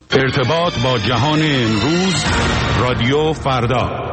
ارتباط با جهان امروز، رادیو فردا.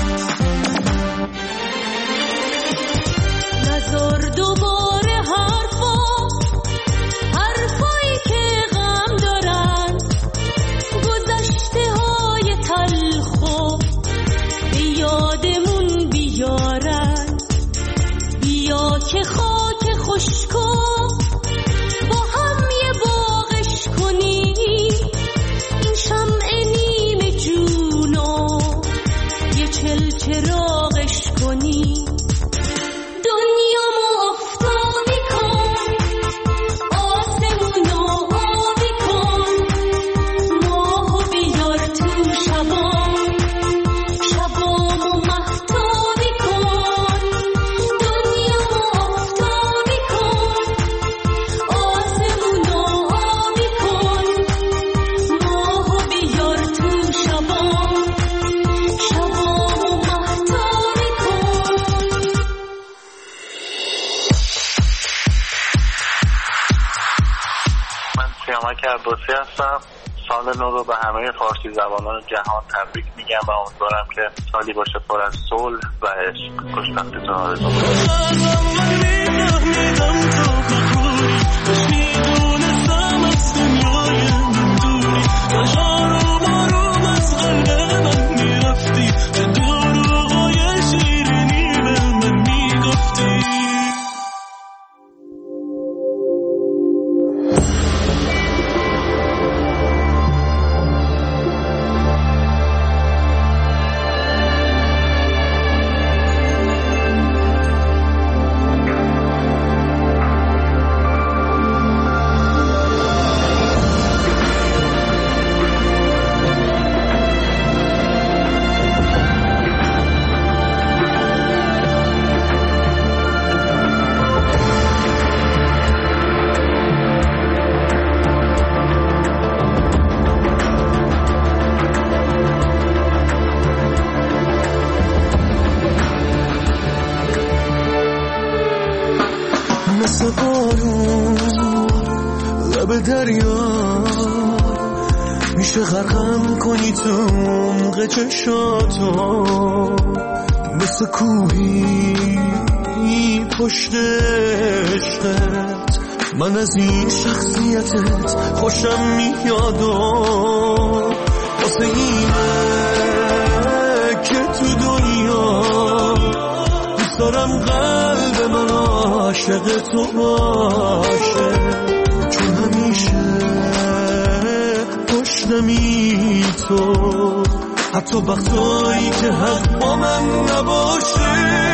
نذار دوباره حرف که خاک خشکو با هم یه باغش کنی، این شمع نیمه جونو یه چلچراغش کنی. عباسی هستم. سال نو رو به همه فارسی زبانان جهان تبریک میگم و امیدوارم که سالی باشه پر از صلح و عشق. خوشبختیتون آرزو مثل بارون لب دریا میشه غرقم کنی تو عمق چشاتو، مثل کوهی پشت عشقت من از این شخصیتت خوشم میاد و واسه اینه که تو دنیا دوست دارم قلب من عاشق تو باشه، چون همیشه پشتمی تو، حتی وقتایی که حق با من نباشه.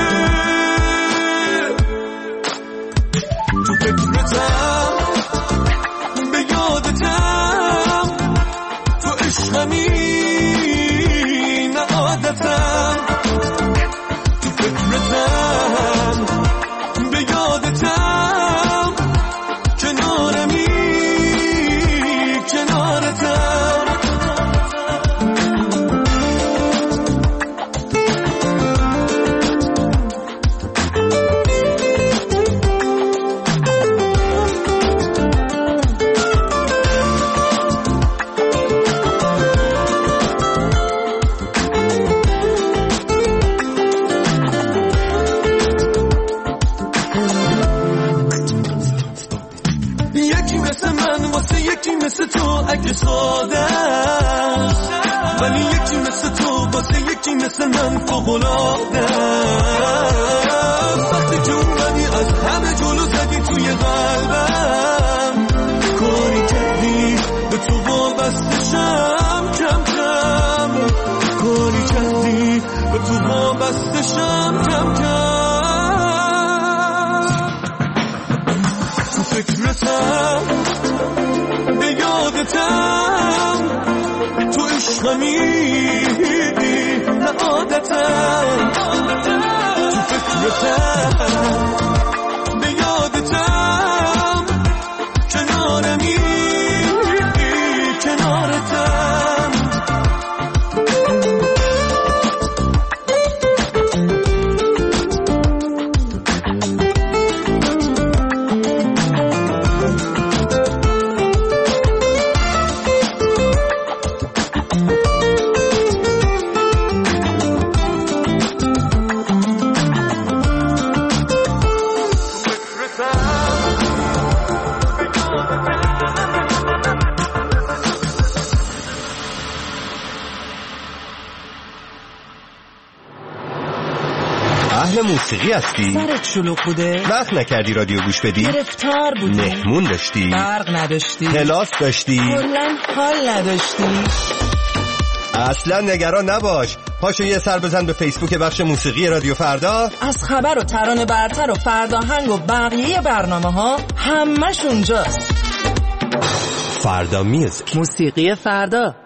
تو فکرتم به یادتم، تو عشقمی نه عادتم. تو فکرتم به یادتم، کنارمی کنارتم. یکی مثل تو اگه ساده، ولی یکی مثل تو واسه یکی مثل من فوق‌العاده. وقتی که اومدی از همه جلو زدی توی قلبم، کاری کردی به تو وابستشم کم کم، کاری کردی به تو وابستشم کم کم. تو فکرتم به یادتم، تو عشقمی نه عادتم. تو فکرتم به یادتم، کنارمی کنارتم. اهل موسیقی هستی؟ سرت شلوغ بوده؟ وقت نکردی رادیو گوش بدی؟ گرفتار بودی؟ مهمون داشتی؟ برق نداشتی؟ کلاس داشتی؟ کلاً حال نداشتی؟ اصلا نگران نباش، پاشو یه سر بزن به فیسبوک بخش موسیقی رادیو فردا. از خبر و ترانه برتر و فرداهنگ و بقیه برنامه ها همش اونجاست. فردا میوزیک، موسیقی فردا.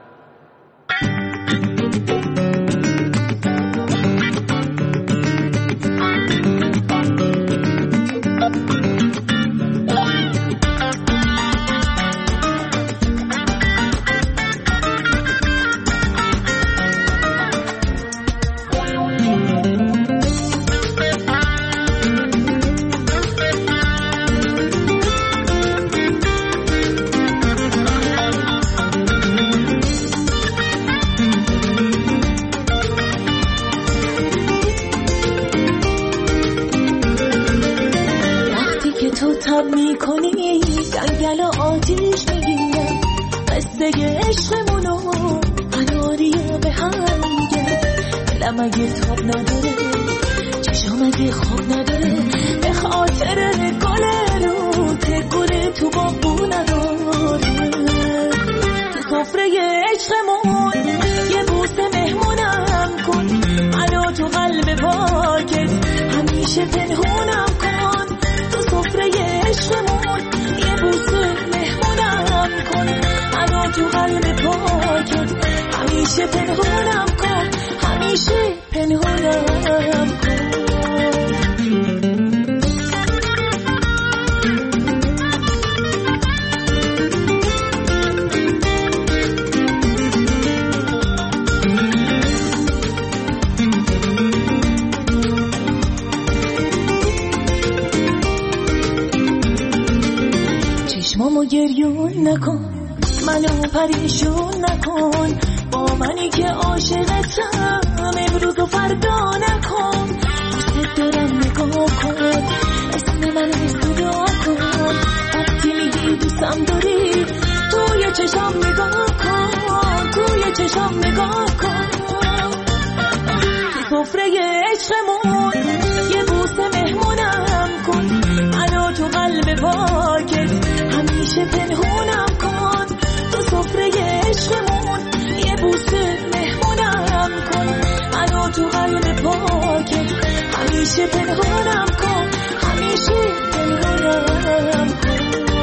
میکنی جنگل و آتیش میگیرم، قصه عشقمونو قناری به هم میگم. دلم اگه تاب نداره، چشم اگه خواب نداره، به خاطر گل رو تگونه تو باغو نداره. تو سفره عشقمون یه بوسه مهمونم کن، منو تو قلب پاکت همیشه پنهونم کن. تو سفره عشقمون یه بوسه مهمونم کن، منو تو قلب پاکت همیشه پنهونم کن، همیشه پنهونم کن. چشمامو گریون نکن، منو پریشون نکن، با منی که عاشقتم امروز و فردا نکن. دوست دارم نگاه کن، اسم منو صدا کن، وقتی میگی دوستم داری توی چشام نگاه کن، توی چشام نگاه کن. تو سفره عشقمون یه بوسه مهمونم کن، منو تو قلب پاکت همیشه پنهونم کن. تو سفره عشقمون یه بوسه مهمونم کن، منو تو قلب پاکت همیشه پنهونم کن، همیشه پنهونم کن.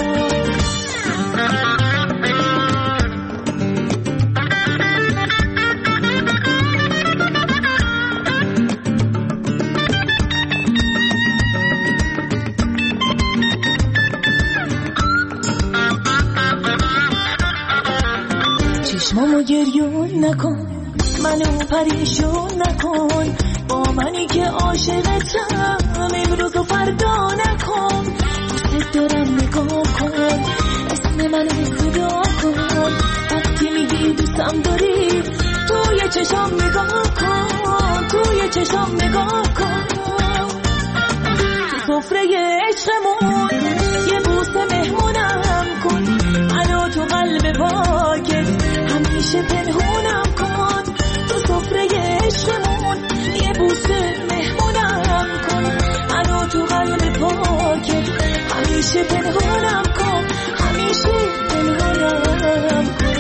چشمامو گریون نکن، منو پریشون نکن، با منی که عاشقتم امروز و فردا نکن. دوست دارم نگاه کن، اسم منو صدا کن، وقتی میگی دوستم داری توی چشام نگاه کن، توی چشام نگاه کن. تو سفره عشقمون یه بوسه مهمونم کن، منو تو قلب پاکت همیشه پنهونم کن. تو سفره عشقمون یه بوسه مهمونم کن، منو تو قلب پاکت همیشه پنهونم کن، همیشه پنهونم کن.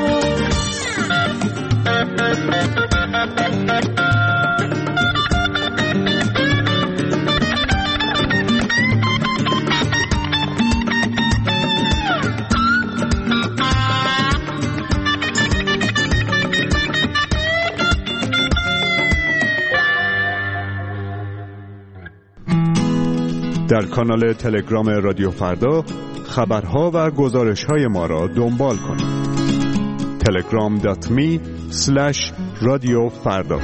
در کانال تلگرام رادیو فردا خبرها و گزارش‌های ما را دنبال کنید. telegram.me/رادیو فردا.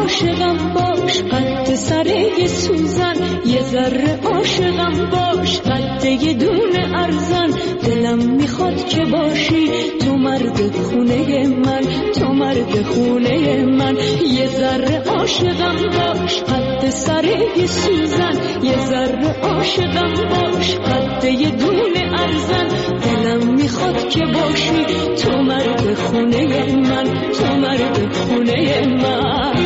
عاشقم باش قد سر یه سوزن، یه ذره عاشقم باش قد یه دونه ارزن. دلم میخواد که باشی تو مرد خونه من، تو مرد خونه من. یه ذره عاشقم باش قد سر یه سوزن، یه ذره عاشقم باش قد یه دونه ارزن. دلم میخواد که باشی تو مرد خونه من، تو مرد خونه من.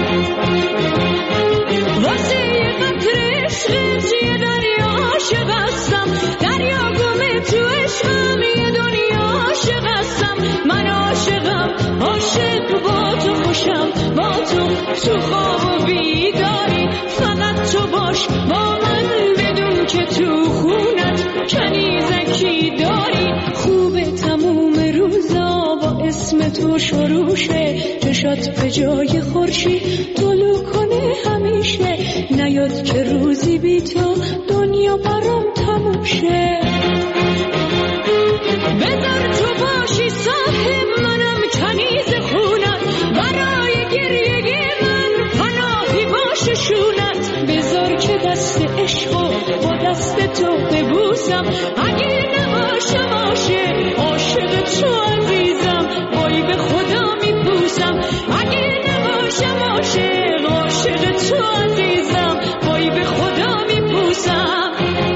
واسه یه قطره عشقت یه دریا عاشق هستم، دریا گمه تو عشقم یه دنیا عاشق هستم. من عاشقم، عاشق با تو خوشم، با تو خواب و بیداری. فقط تو باش با من، بدون که تو خونت کنیزکی داری. خوبه تموم روزا با اسم تو شروع شه، چشات به جای خورشید طلوع کنه همیشه. نیاد که روزی بی تو دنیا برام تموم شه. بذار تو باشی صاحب منم کنیز خونت، برای گریه من پناهی باشه شونت. بذار که دست عشقو با دست تو ببوسم، اگه نباشه باشه عاشق تو عزیزم، وای به خدا میپوسم. اگه نباشه باشه عاشق تو عزیزم، وای به خدا میپوسم.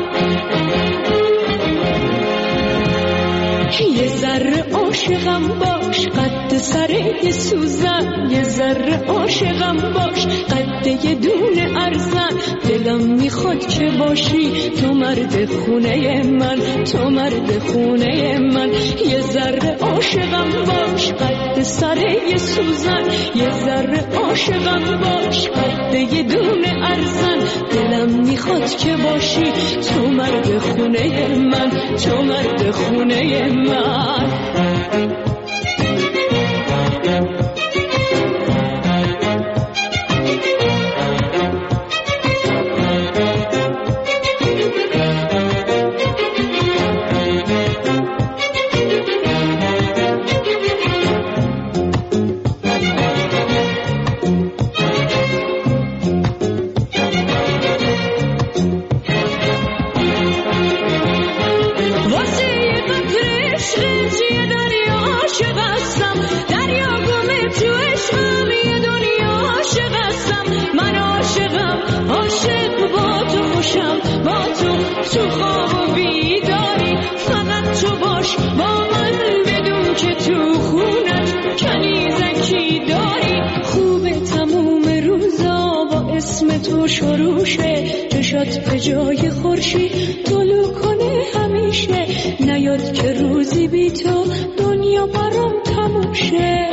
یه ذره عاشقم باش قد سر یه سوزن، یه ذره عاشقم باش قد یه دونه ارزن. دلم میخواد که باشی تو مرد خونه من، تو مرد خونه من. یه ذره عاشقم باش قد سر یه سوزن، یه ذره عاشقم باش قد یه دونه ارزن. دلم میخواد که باشی تو مرد خونه من، تو مرد خونه من. تو خواب و بیداری. فقط تو باش با من، بدون که تو خونت کنیزکی داری. خوبه تموم روزا با اسم تو شروع شه، چشات به جای خورشید طلوع کنه همیشه. نیاد که روزی بی تو دنیا برام تموم شه.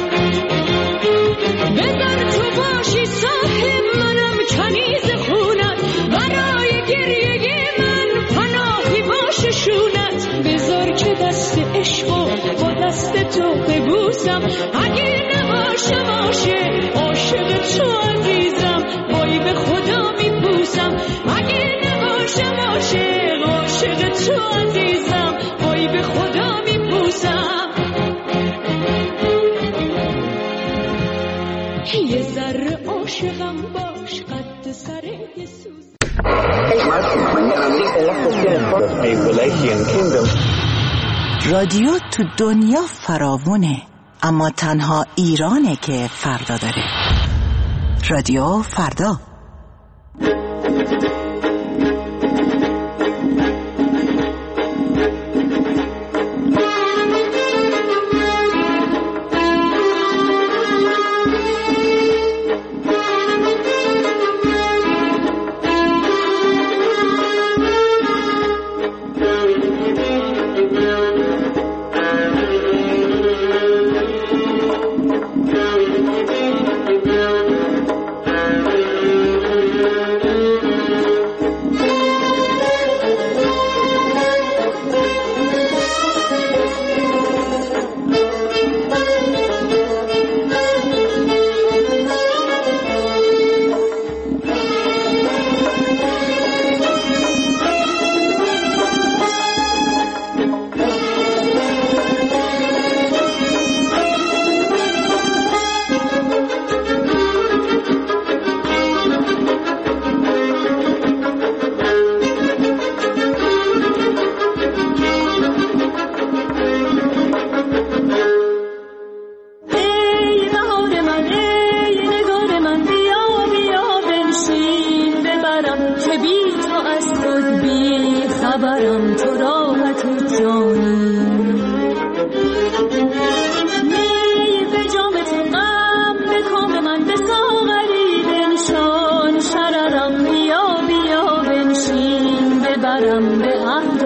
بذار تو باشی صاحب منم کنیز خونت، برای گریه من پناهی باشه شونت. بذار که دست عشقو با دست تو ببوسم، اگه نباشه باشه عاشق تو عزیزم، وای به خدا میپوسم. اگه نباشه باشه عاشق تو عزیزم، وای به خدا میپوسم. یه ذره عاشقم باش قد سر یه سوز. رادیو تو دنیا فراوونه، اما تنها ایرانه که فردا داره. رادیو فردا.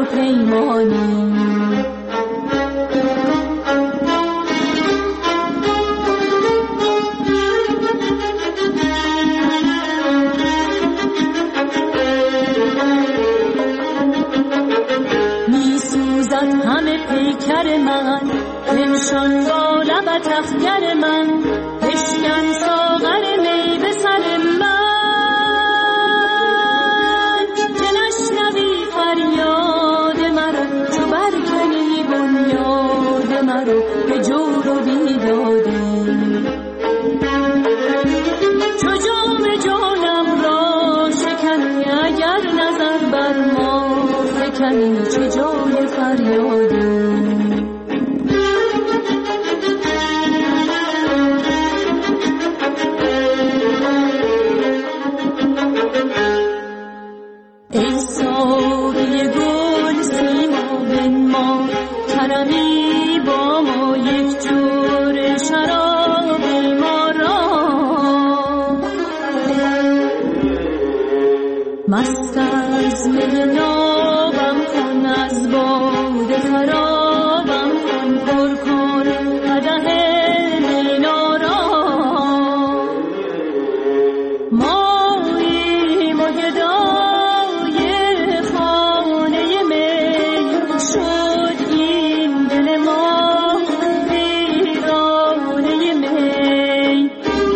و پیمانی. همه پیکر من بنشان با لبت اخگر من، بشکن ساغر می به سر من، که نشنوی فریاد مرا تو برکنی بنیاد مرا به جور و بیدادی. چو جام جانم را شکنی اگر نظر بر ما فکنی، چه جای فریادی. ای ساقی گل سیما بنما، کرمی با ما یک جور شرابی ما را، مست از می نابم کن، از باده خرابم کن، پر کن قدح مینا را. ماییم و گدای خانه می، شد این دل ما ویرانه می.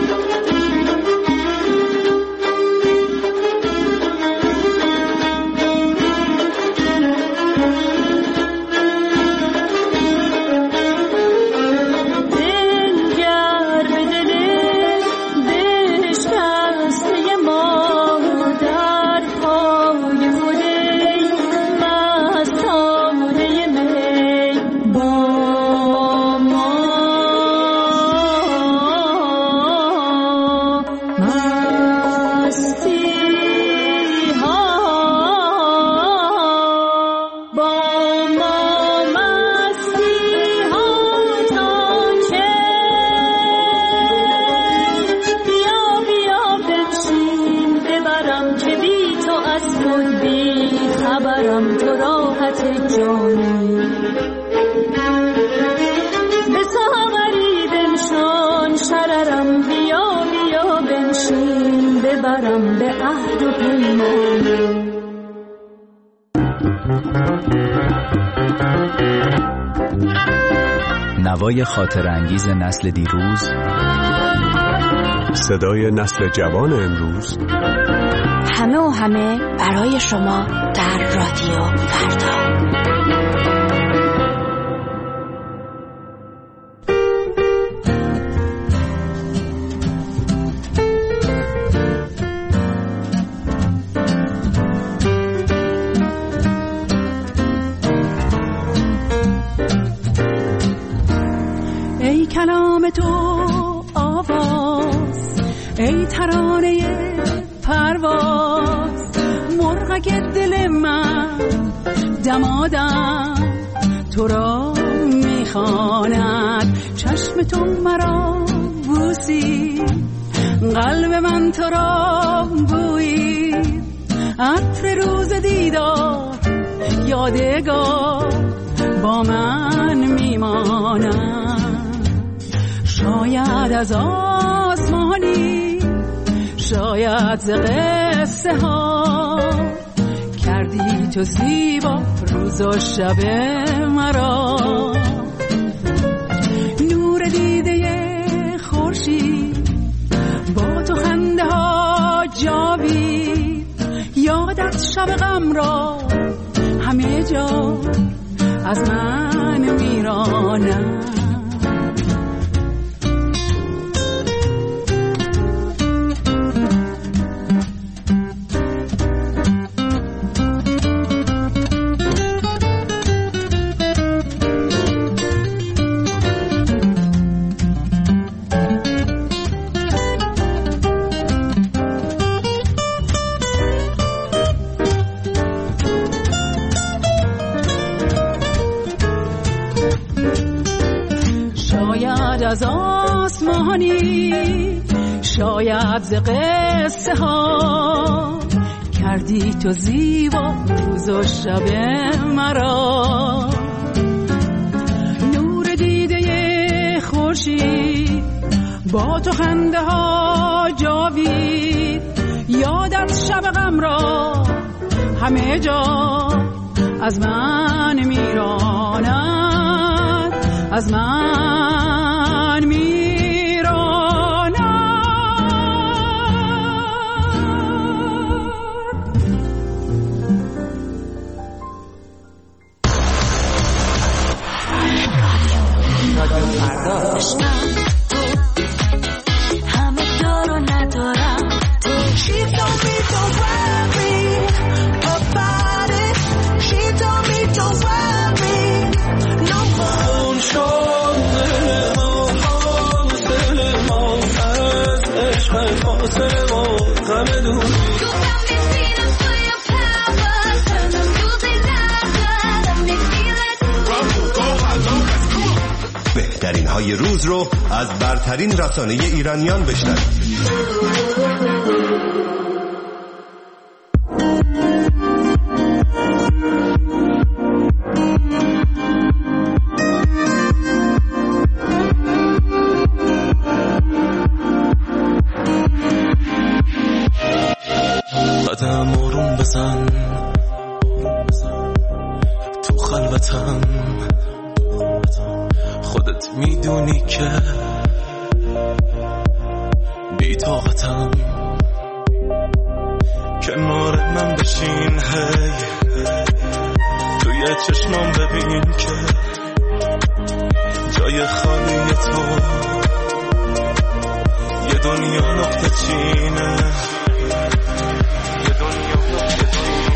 خبرم تو راحت جانی، به ساغری بنشان شررم، بیا بیا بنشین ببرم به عهد و پیمانی. نوای خاطر انگیز نسل دیروز، صدای نسل جوان امروز، همه و همه برای شما در رادیو فردا. ای کلام تو آواز، ای ترانه پرواز، مرغک دل من دمادم تو را میخواند. چشم تو مرا بوسی، قلب من تو را بویی، عطر روز دیدار یادگار با من میماند. شاید از آسمانی، شاید ز قصه ها، کردی تو زیبا روز و شب مرا. نور دیده خورشید با تو خنده ها جاوید، یادت شب غم را همه جا از من میرانم. از آسمانی، شاید ز قصه ها، کردی تو زیبا روز و شب مرا. نور دیده خورشید با تو خنده ها جاوید، یادت شب غم را همه جا از من میراند، از من میراند. همه دارو ندارم تو. She told me don't worry about it. She told me don't worry no more. بهترین های روز رو از برترین رسانه ایرانیان بشنوید. قدم آروم بزن تو خلوتم، خودت میدونی که بی‌طاقتم. کنار من بشین هی، توی چشمام ببین که جای خالی تو یه دنیا نقطه چینه، یه دنیا نقطه چینه.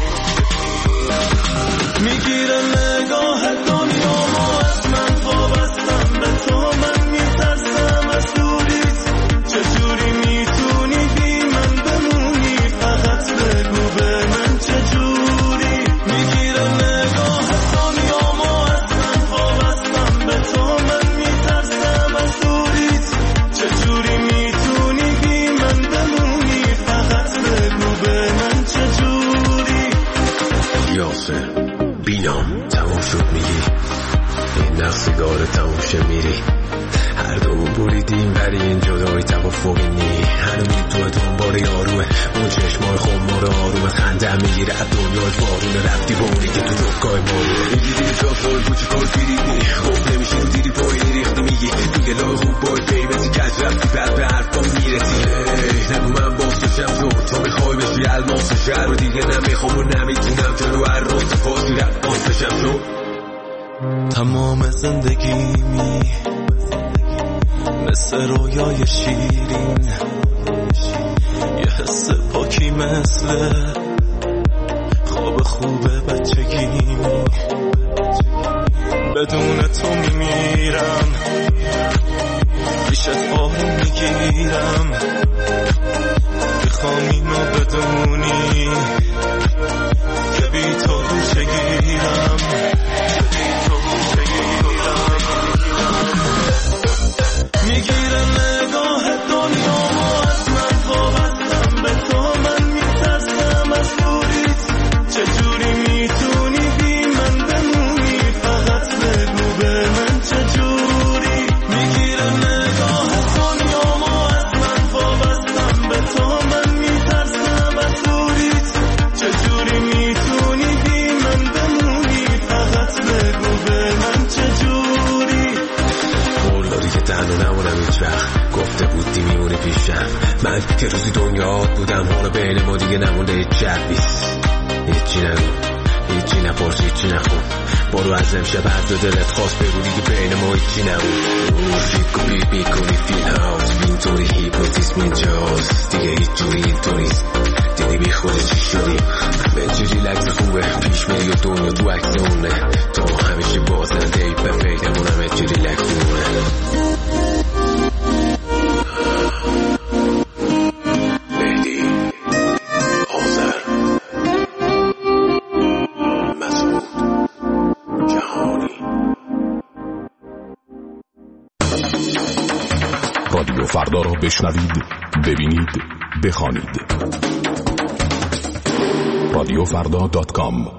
میگیره نگاه دنیامو از من، وابستم به تو، من میترسم از دوریت. چجوری میتونی بی من بمونی؟ فقط بگو به من چجوری. میگیره نگاه دنیامو از من، وابستم به تو، من میترسم از دوریت. چجوری میتونی بی من بمونی؟ فقط بگو به من چجوری. یاسر بینام تموم شد میگی، این نقصگار تموم میری. هر دومون بریدیم ولی این جدایی توافقی نی. هنوز تو دنبال یاروه، اون چشمای خمار آرومه. خنده میگیره از دنیای بارونه، رفتی با اونی که تو دکای مارونه. میگی دیگه تا فال بوچی کار بیریدی، خوب نمیشه دیدی پایی ریختی. میگی دیگه لای خوب بای قیمتی کج رفتی، بعد به حرفا میرسی. نگو من باستشم تو میخوای بشی الماس شهر رو. دیگه نمیخوام و نمیتونم جلو هر روز فاصی رفت باستشم تو. تمام زندگیمی مثل رویای شیرین، یه حس پاکی مثل خواب خوب بچگیمی. بدون تو میمیرم، پیشت آروم میگیرم. میخوام اینو بدونی که بی تو چگیرم. میگیره نگاه دنیامو از من، وابستم به تو، من میترسم از دوریت. چجوری میتونی بی من بمونی؟ فقط بگو به من چجوری. میگیره نگاه دنیامو از من، وابستم به تو، من میترسم از دوریت. چجوری میتونی بی من بمونی؟ فقط بگو به من چجوری. قول داری که تنها نمونم هیچ وقت، گفته بودی میمونه پیشم. من که روزی دنیا بودم، حالا بین ما دیگه نمونده هیچ جربیست. هیچی نگو، هیچی نپرس، هیچی نخون. برو از امشب هر دو دلت خواست بگو دیگه بین ما هیچی نمون. فکر بید میکنی فیل هاوس، اینطوری هیپنوتیزم اینجاست. دیگه هیچ جوری اینطوریست، دیدی بی خودت چی شدیم. همه چی ریلکس خوبه، پیش میری و دنیا تو عکس اونه. تو همیشه بازنده ای به فکرمون، همه چی ریلکس مونه. رادیو فردا را بشنوید، ببینید، بخوانید. رادیوفردا.com.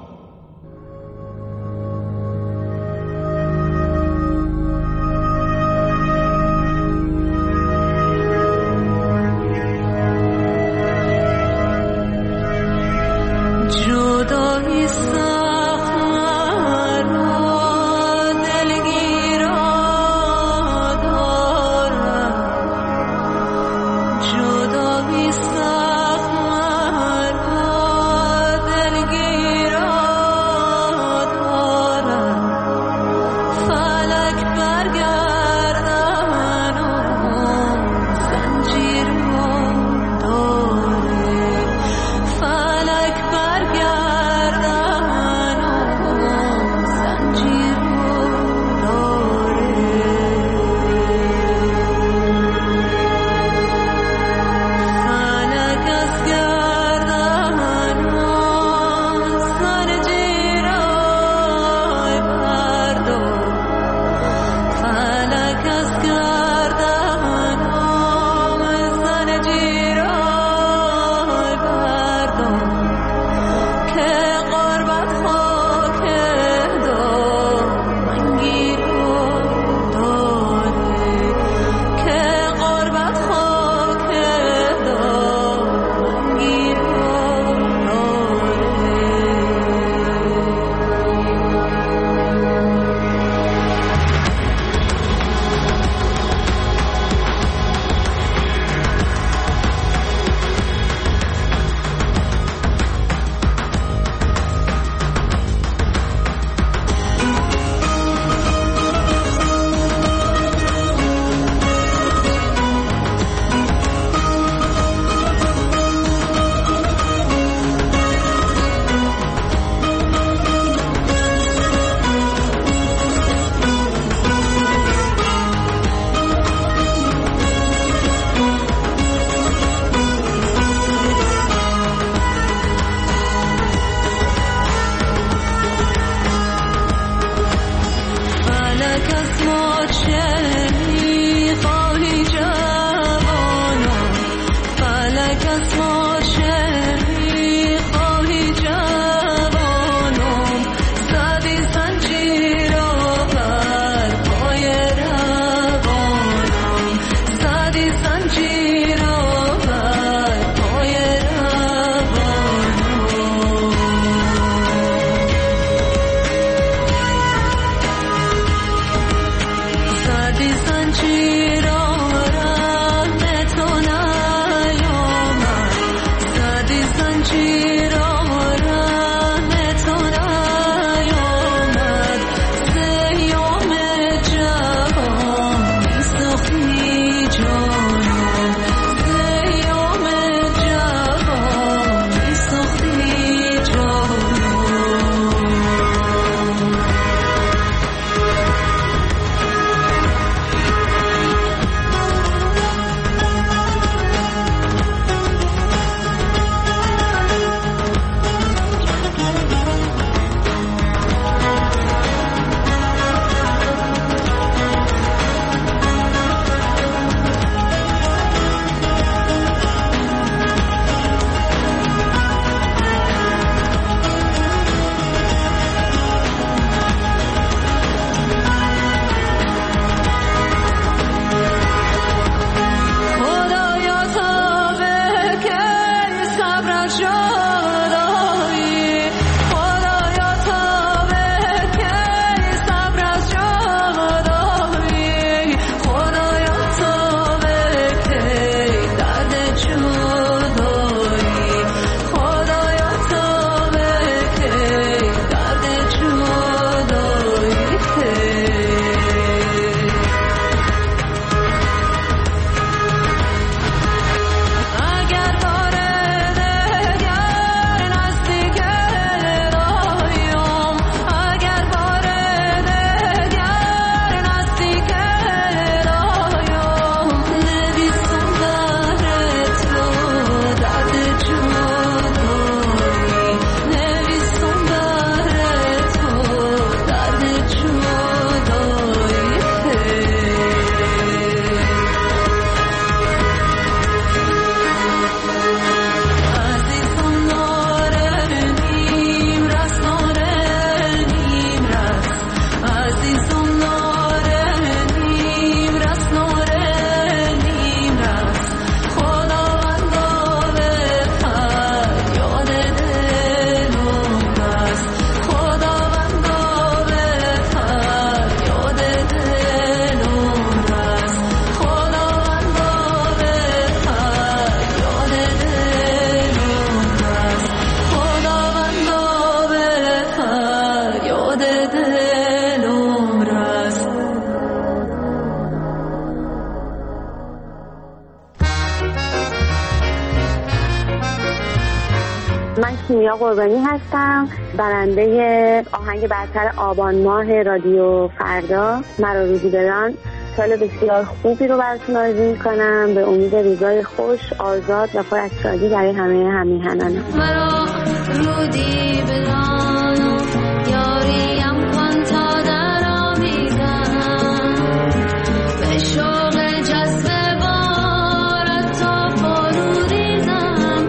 من کیمیا قربانی هستم، برنده آهنگ برتر آبان ماه رادیو فردا مرا روزی بدان. سال بسیار خوبی رو براتون آرزو می‌کنم، به امید روزای خوش، آزاد و پر از شادی برای همه همیهنانم. مرا رودی بدان یاریم کن تا در آمیزم، به شوق جذب بارت تا پروریزم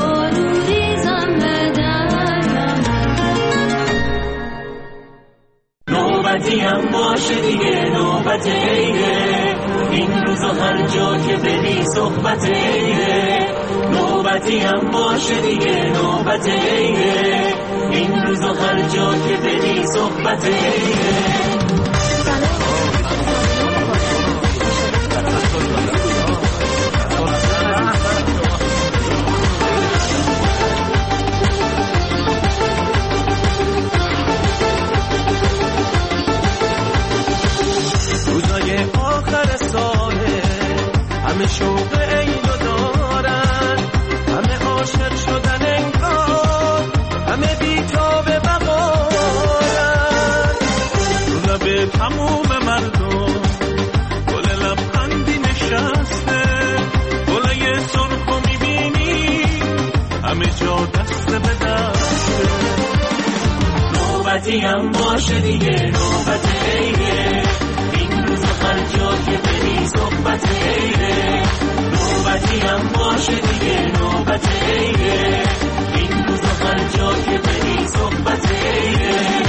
به درم. نوبتیم باشه دیگه، نوبت عیده، این روزا هر جا که بری صحبت عیده. نوبتیم باشه دیگه، نوبت عیده، این روزا هر جا که بری صحبت عیده. همه شوق عیدو دارن، همه عاشق شدن انگار، همه بی‌تاب بقارن. رو لب تموم مردم گل لبخندی نشسته، گلای سرخو میبینی همه جا دست به دسته. نوبتیم باشه دیگه، نوبت عیده، این روز هر جا که بری صحبت عیده. نوبتیم باشه دیگه، نوبت عیده، این روز هر جا که بری صحبت عیده.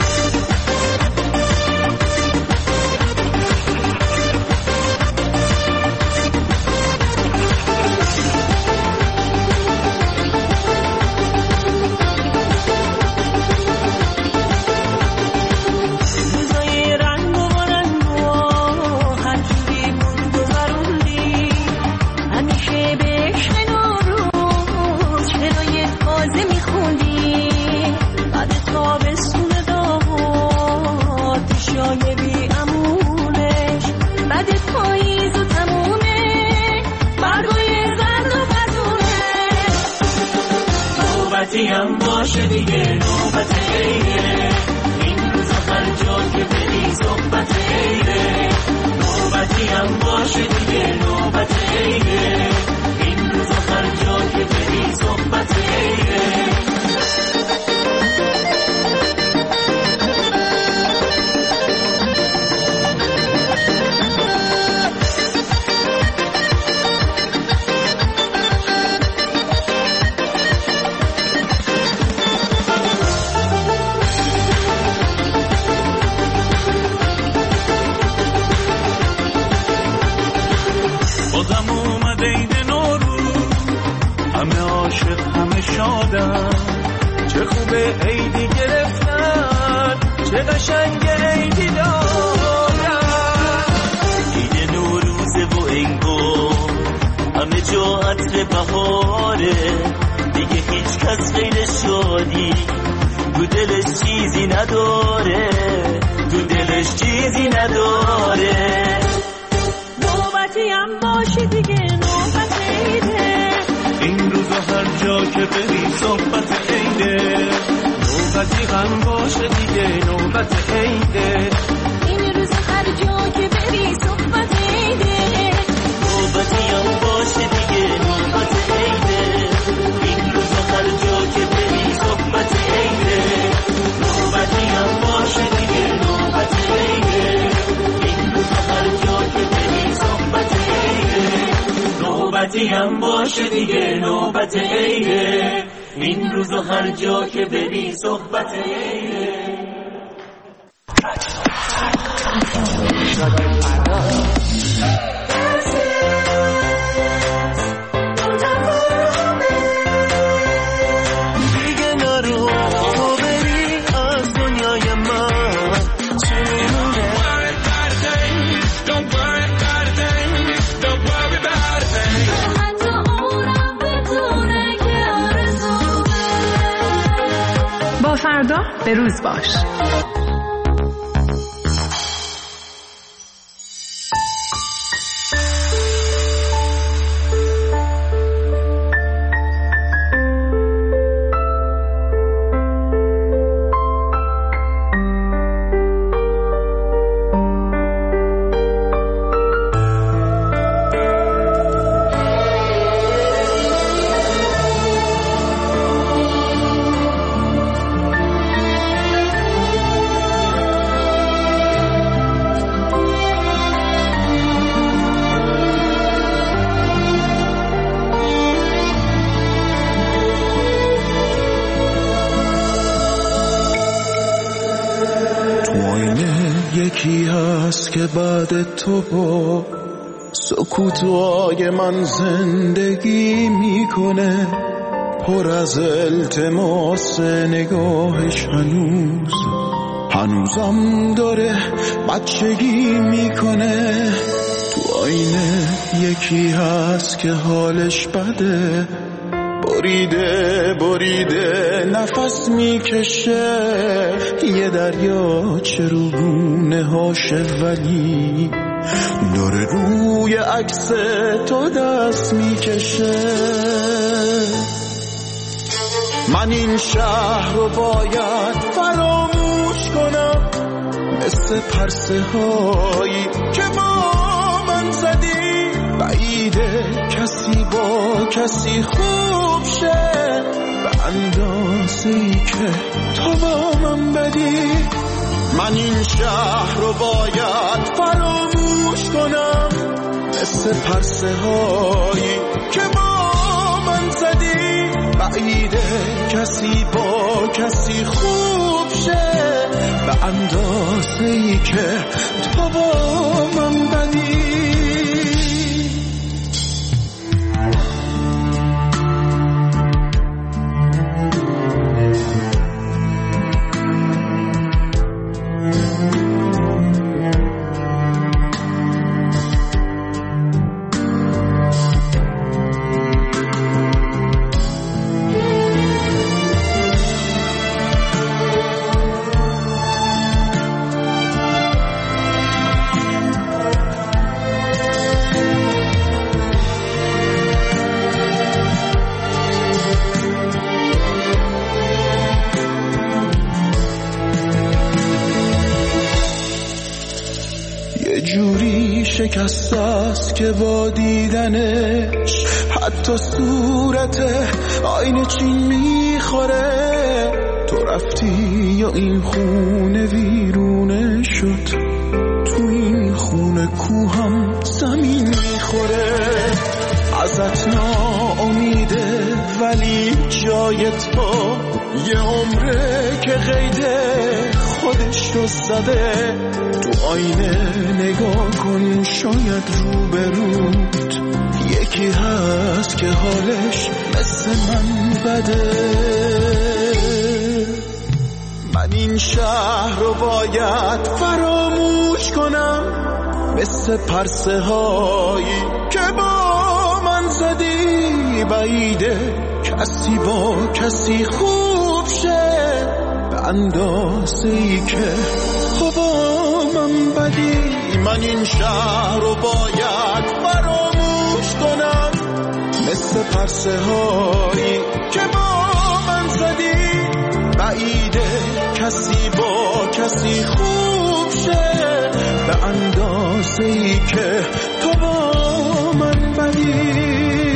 نوبتیم باشه دیگه، نوبت عیده، این روزا هر جا که بری صحبت عیده. نوبتیم باشه دیگه، نوبت عیده، این روزا هر جا که بری صحبت عیده. بازم اومده عید نوروز، همه عاشق همه شادن، چه خوبه عیدی گرفتن، چه قشنگ عیدی دارن. عید نوروزه و انگار همه جا عطر بهاره، دیگه هیچ کس غیر شادی تو دلش چیزی نداره، تو دلش چیزی نداره. نوبتیم باشه دیگه، نوبت عیده، این روزا هر جا که بری صحبت عیده. نوبتی غم باشه دیگه، نوبت عیده، این روزا هر جا که بری صحبت عیده. نوبتیم باشه دیگه، نوبت عیده، این روزا هر جا که بری صحبت عیده. نوبتیم باشه دیگه، نوبت عیده، این روزا هر جا که بری صحبت عیده. نوبتیم باشه دیگه، نوبت عیده، این روزا هر جا که بری صحبت عیده. فردا به روز باش. یکی هست که بعد تو با سکوتای من زندگی میکنه، پر از التماس نگاهش هنوزم داره بچگی میکنه. تو آینه یکی هست که حالش بده، بریده نفس میکشه، یه دریا چه رو گونه هاشه ولی داره روی عکس تو دست میکشه. من این شهر رو باید فراموش کنم، مثل پرسه هایی که با من زدی، بعیده کسی با کسی خوب شه به اندازه‌ای که تو با من بدی. من این شهر رو باید فراموش کنم، مثل پرسه هایی که با من زدی، بعیده کسی با کسی خوب شه به اندازه‌ای که تو با من بدی. شکست است که با دیدنش حتی صورت آینه چین میخوره. تو رفتی یا این خونه ویرونه شد، تو این خونه کوهم زمین میخوره. ازت ناامیده ولی جای تو یه عمره که قیده خودش رو زده. تو آینه نگاه کن، شاید روبروت یکی هست که حالش مثل من بده. من این شهر رو باید فراموش کنم، مثل پرسه هایی که با من زدی، بعیده کسی با کسی خوب شه به اندازه‌ای که تو با من بدی. من این شهر رو باید فراموش کنم، مثل پرسه هایی که با من زدی، بعیده کسی با کسی خوب شه به اندازه‌ای که تو با من بدی.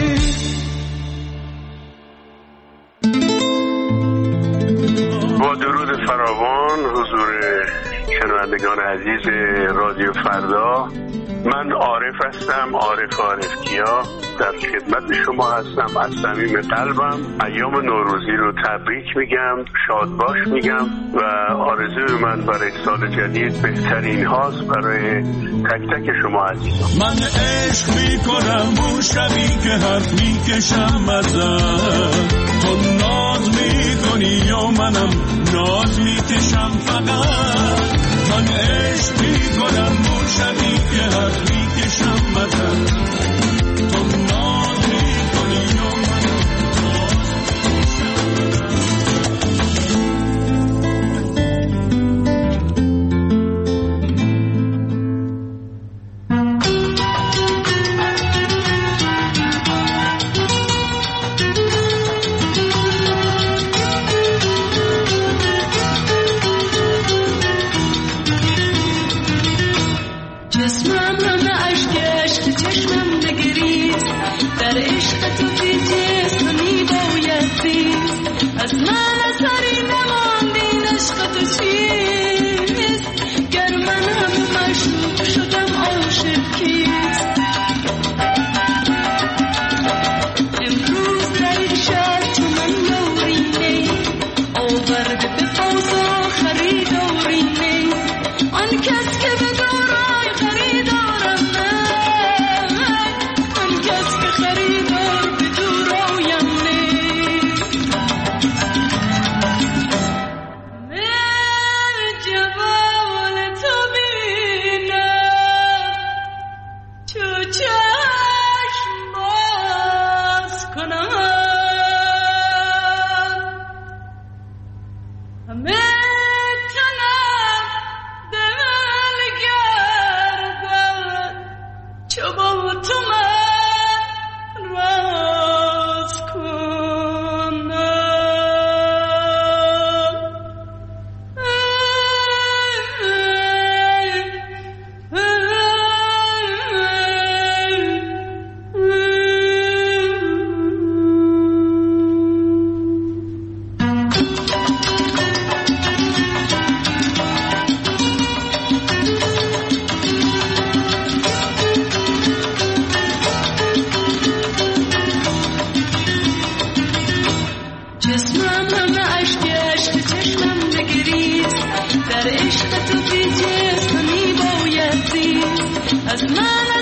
با درود فراوان حضور شنوندگان عزیز رادیو فردا، من عارف هستم، عارف کیا، در خدمت شما هستم. از صمیم قلبم ایام نوروزی رو تبریک میگم، شاد باش میگم و آرزوی من برای سال جدید بهترین هاست برای تک تک شما عزیزان. من عشق میکنم اون شبی که حرف میکشم ازم، تو ناز میکنی یا منم ناز میکشم فقط. من عشق میکنم اون شبی که حرف میکشم ازم، تو ناز میکنی یا منم ناز Just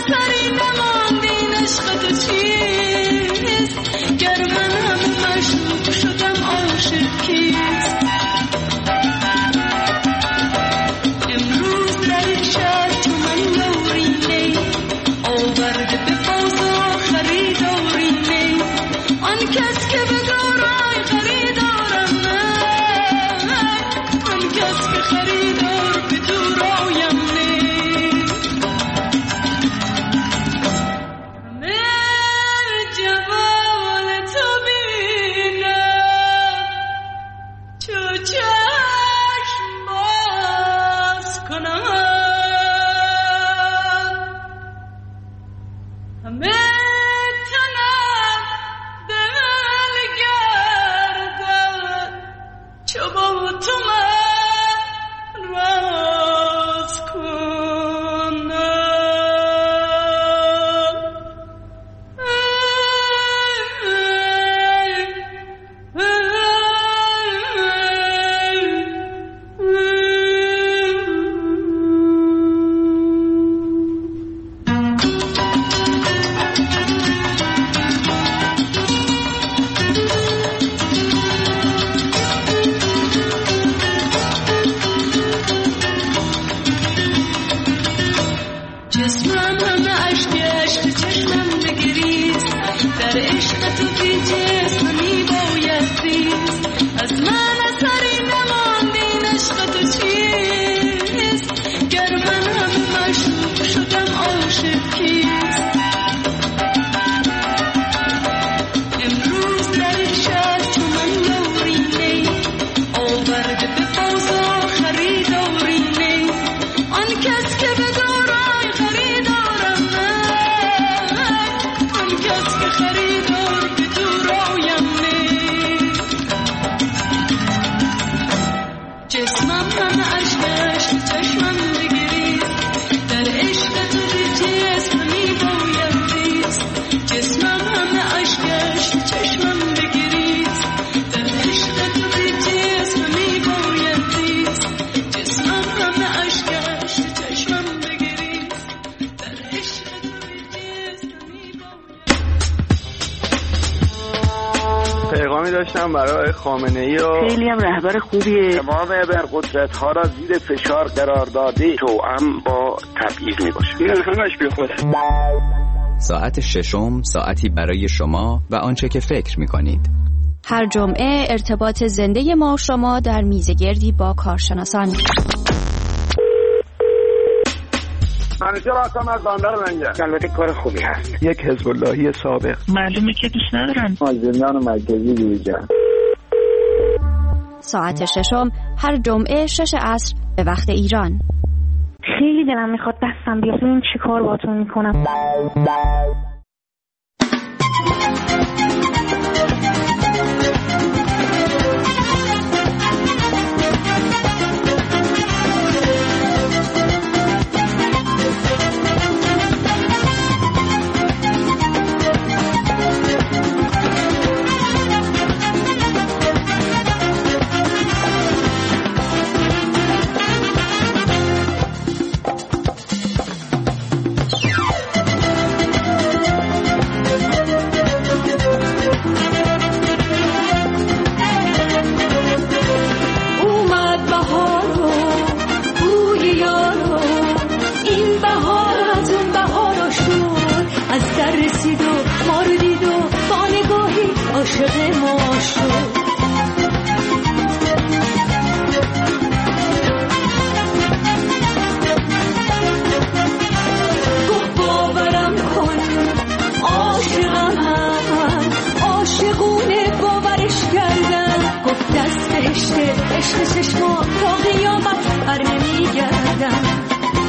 اثری نماندین عشق تو چیست گر من همه مشروب شدم عاشق کیست امروز در این شهر چون من نورینه آورده به بازار خریدارینه آن کس که به دورای خریدارم من آن کس که خریدار به دورایم نه من جمال تو بینم چو چشم باز کنم همه تنم دل گردد چو با تو من راز کنم جسمم همه عشق عشق چشمم بگریست در عشق تو بی جسم میباید ریست از من اثری نماندین عشق تو چیست گر من همه مشروب شدم عاشق کیست امروز در این شهر چون من نورینه آورده به بازار خریدارینه آن کس که به دورای خریدارم من آن کس که خریدار به دورایم نه جسمم همه عشق عشق چشمم بگریست در عشق تو بی جسم میباید ریست جسمم همه عشق عشق چشمم بگریست در عشق تو بی جسم میباید ریست جسمم همه عشق عشق چشمم بگریست در عشق تو بی جسم پیغامی داشتم برای خامنه‌ای و خیلی هم رهبر خوبیه. تمام ابرقدرت‌ها را زیر فشار قرار داده توأم با تبعیض میباشه. این همش بی خوده. ساعت ششم ساعتی برای شما و آنچه که فکر می‌کنید. هر جمعه ارتباط زنده ما و شما در میزگردی با کارشناسان. منیجر هستم از بندر منجر. البته کار خوبی هست. یک حزب اللهی سابق. معلومه که دوست ندارن. مازندران مرکزی دیگر. ساعت ششم هر جمعه 6 عصر به وقت ایران. خیلی دلم میخواد دستم بیاد ببینم چی کار باهاتون میکنم. عاشق ما شد. گفت باورم کن عاشقم، عاشقونه باورش کردم. گفت دست عشق چشما تا قیامت بر نمیگردم.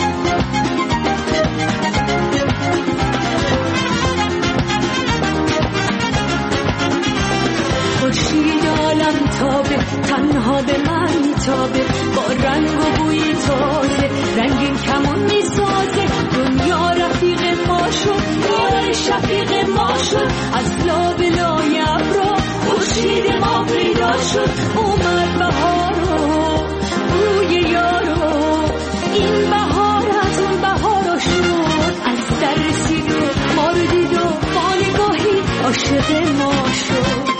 خورشید عالم تابه، تنها به من میتابه، با رنگ و بوی تازه رنگین کمون میسازه. دنیا رفیق ما شد، یار شفیق ما شد، از لابلای ابرا خورشید ما پیدا شد. اومد بهارو روی یارو، این بهار از اون بهارو شد، از در عاشق ما شد.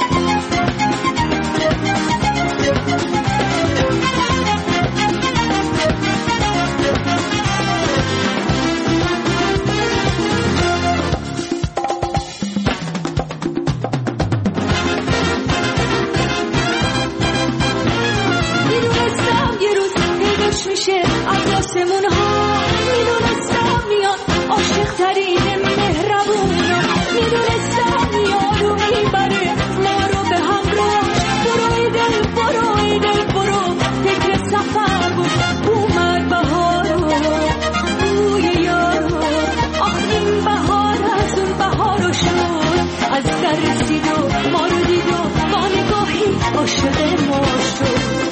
میشه از آسمون ها، میدونستم میاد عاشق ترین مهربون، میدونستم میاد و میبره ما رو به همراه. برو ای دل برو ای دل برو، فکر سفر بود اومد بهارو بوی یارو. آخ این بهار از اون بهارو شد، از در رسید و ما رو دید و با نگاهی عاشق ما شد.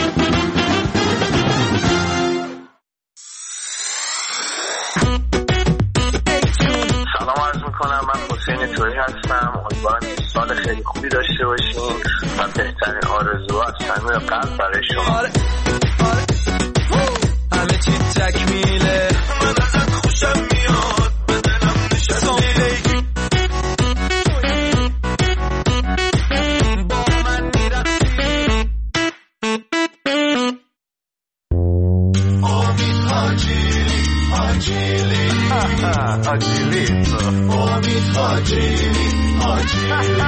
حسین تویی هستم. امیدوارم سال خیلی خوبی داشته باشین و بهترین آرزوها از صمیم قلب برای شما. همه چی تکمیله، من ازت خوشم میاد، به دلم نشستی با من میرفتی. امید حاجیلی حاجیلی حاجیلیتو، امید حاجیلی حاجیلی.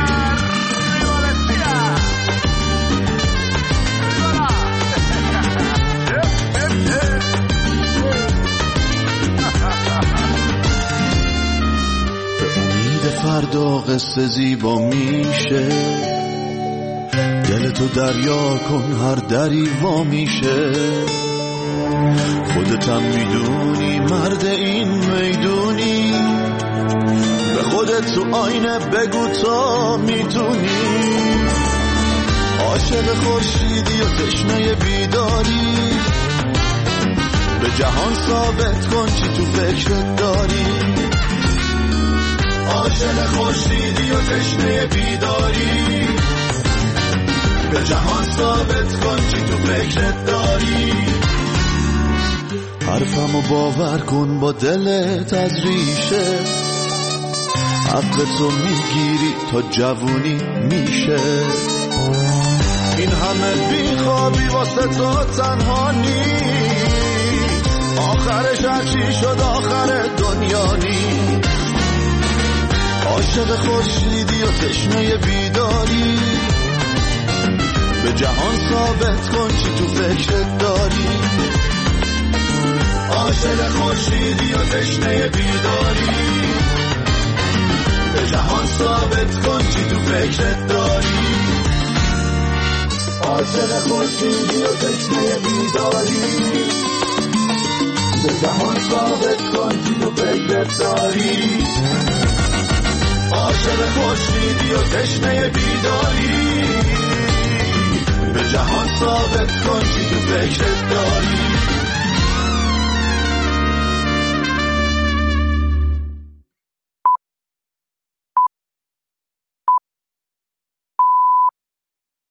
فردا قصه زیبا میشه، دلتو دریا کن هر دری وا میشه. خودتم میدونی مرد این میدونی، به خودت تو آینه بگو تا میتونی. عاشق خورشیدی و تشنه بیداری، به جهان ثابت کن چی تو فکرت داری. عاشق خورشیدی و تشنه بیداری، به جهان ثابت کن چی تو فکرت داری. حرفمو باور کن با دلت از ریشه، عقلتو میگیری تا جوونی میشه. این همه بیخوابی واسه تو تنها نیست، آخرش هرچی شد آخر دنیا نیست. عاشق خورشیدی و تشنه بیداری، به جهان ثابت کن چی تو فکرت داری. عاشق خورشیدی و تشنه بیداری، به جهان ثابت کن چی تو فکرت داری. عاشق خورشیدی و تشنه بیداری، به جهان ثابت کن چی تو فکرت داری. عاشق خورشیدی و تشنه بیداری، به جهان ثابت کن چی تو فکرت